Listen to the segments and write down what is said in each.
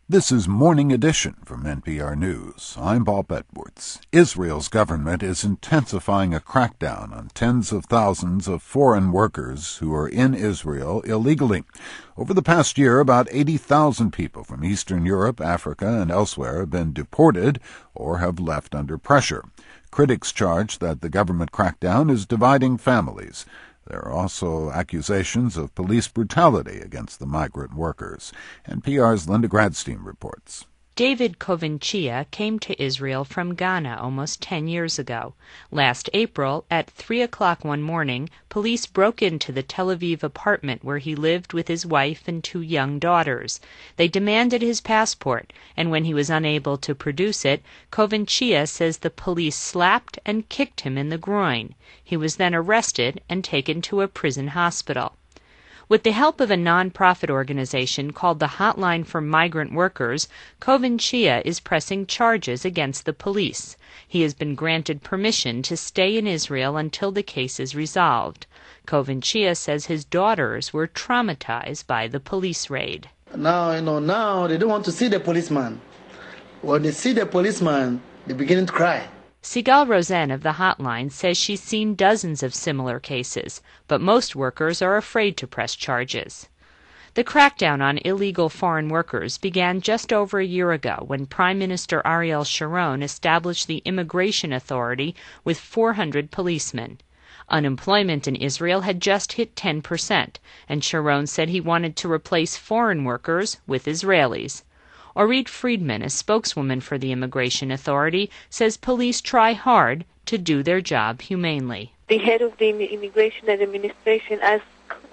This is Morning Edition from NPR News. I'm Bob Edwards. Israel's government is intensifying a crackdown on tens of thousands of foreign workers who are in Israel illegally. Over the past year, about 80,000 people from Eastern Europe, Africa, and elsewhere have been deported or have left under pressure. Critics charge that the government crackdown is dividing families. There are also accusations of police brutality against the migrant workers. NPR's Linda Gradstein reports. David Covincia came to Israel from Ghana almost 10 years ago. Last April, at 3 o'clock one morning, police broke into the Tel Aviv apartment where he lived with his wife and 2 young daughters. They demanded his passport, and when he was unable to produce it, Covincia says the police slapped and kicked him in the groin. He was then arrested and taken to a prison hospital. With the help of a non-profit organization called the Hotline for Migrant Workers, Covincia is pressing charges against the police. He has been granted permission to stay in Israel until the case is resolved. Covincia says his daughters were traumatized by the police raid. Now they don't want to see the policeman. When they see the policeman, they begin to cry. Sigal Rosen of the Hotline says she's seen dozens of similar cases, but most workers are afraid to press charges. The crackdown on illegal foreign workers began just over a year ago when Prime Minister Ariel Sharon established the Immigration Authority with 400 policemen. Unemployment in Israel had just hit 10%, and Sharon said he wanted to replace foreign workers with Israelis. Orit Friedman, a spokeswoman for the Immigration Authority, says police try hard to do their job humanely. The head of the Immigration Administration asked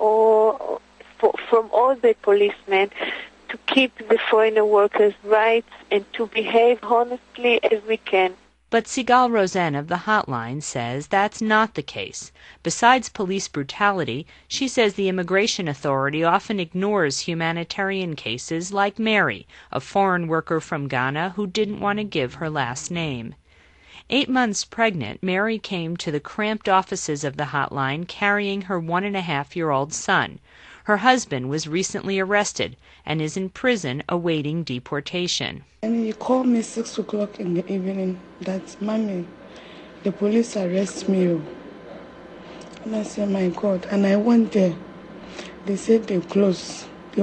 from all the policemen to keep the foreigner workers' rights and to behave honestly as we can. But Sigal Rosen of the Hotline says that's not the case. Besides police brutality, she says the Immigration Authority often ignores humanitarian cases like Mary, a foreign worker from Ghana who didn't want to give her last name. 8 months pregnant, Mary came to the cramped offices of the Hotline carrying her 1.5-year-old son. Her husband was recently arrested and is in prison awaiting deportation. And he called me 6 o'clock in the evening that, "Mommy, the police arrest me." And I said, "My God." And I went there. They said they close. They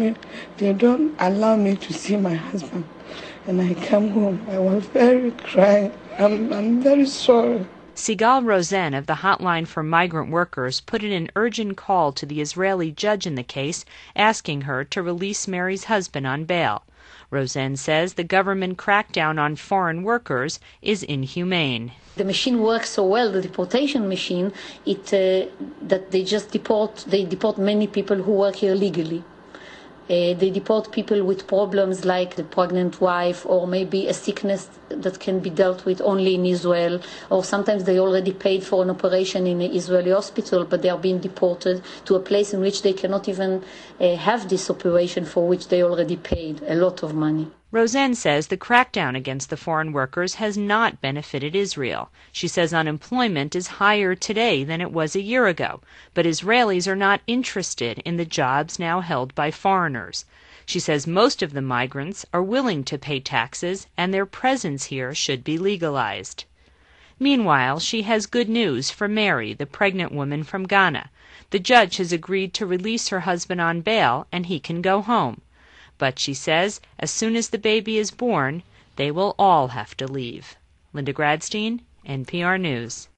don't allow me to see my husband. And I come home. I was very crying. I'm very sorry. Sigal Rosen of the Hotline for Migrant Workers put in an urgent call to the Israeli judge in the case, asking her to release Mary's husband on bail. Rosen says the government crackdown on foreign workers is inhumane. The machine works so well, the deportation machine, that they deport many people who work here legally. They deport people with problems like the pregnant wife or maybe a sickness that can be dealt with only in Israel, or sometimes they already paid for an operation in an Israeli hospital, but they are being deported to a place in which they cannot even have this operation for which they already paid a lot of money. Rosen says the crackdown against the foreign workers has not benefited Israel. She says unemployment is higher today than it was a year ago, but Israelis are not interested in the jobs now held by foreigners. She says most of the migrants are willing to pay taxes and their presence here should be legalized. Meanwhile, she has good news for Mary, the pregnant woman from Ghana. The judge has agreed to release her husband on bail and he can go home. But she says as soon as the baby is born, they will all have to leave. Linda Gradstein, NPR News.